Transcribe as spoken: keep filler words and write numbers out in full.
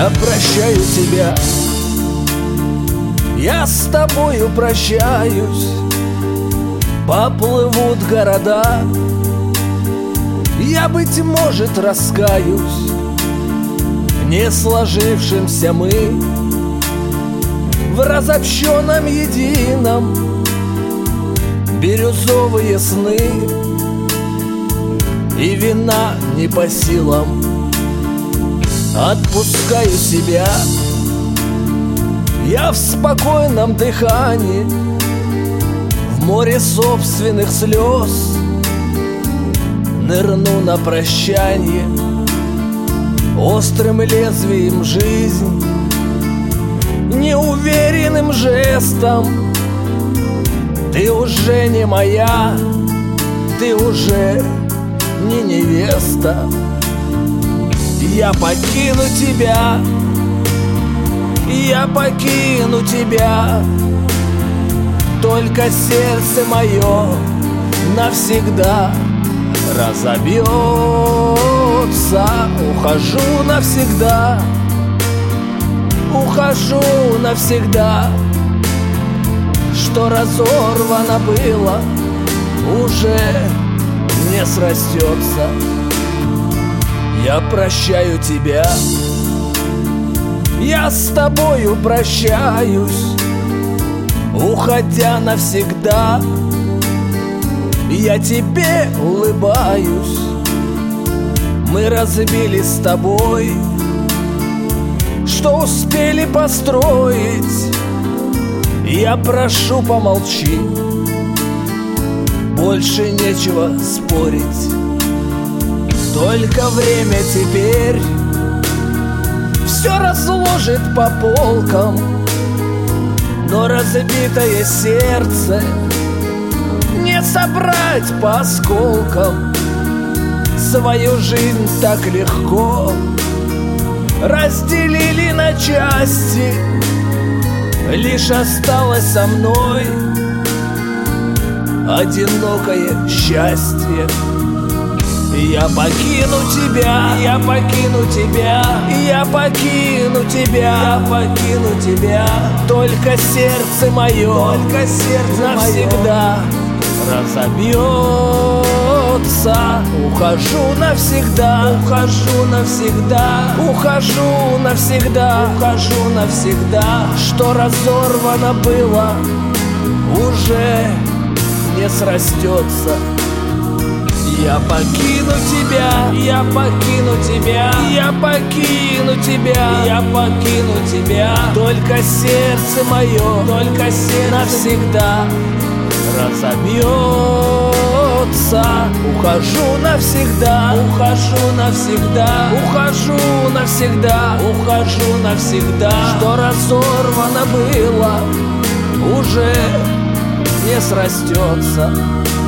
Я прощаю тебя, я с тобою прощаюсь. Поплывут города, я, быть может, раскаюсь. Не сложившимся мы в разобщенном едином бирюзовые сны, и вина не по силам. Отпускаю себя, я в спокойном дыхании, в море собственных слез нырну на прощанье. Острым лезвием жизнь, неуверенным жестом: ты уже не моя, ты уже не невеста. Я покину тебя, я покину тебя, только сердце мое навсегда разобьется. Ухожу навсегда, ухожу навсегда. Что разорвано было, уже не срастется. Я прощаю тебя, я с тобою прощаюсь. Уходя навсегда, я тебе улыбаюсь. Мы разбились с тобой, что успели построить. Я прошу, помолчи, больше нечего спорить. Только время теперь все разложит по полкам, но разбитое сердце не собрать по осколкам. Свою жизнь так легко разделили на части, лишь осталось со мной одинокое счастье. Я покину тебя, я покину тебя, я покину тебя, я покину тебя. Только сердце мое, только сердце навсегда разобьется. Ухожу навсегда, ухожу навсегда, ухожу навсегда, ухожу навсегда. Что разорвано было, уже не срастется. Я покину тебя, я покину тебя, я покину тебя, я покину тебя. Только сердце мое, только сердце навсегда разобьется. Ухожу навсегда, ухожу навсегда, ухожу навсегда, ухожу навсегда. Что разорвано было, уже не срастется.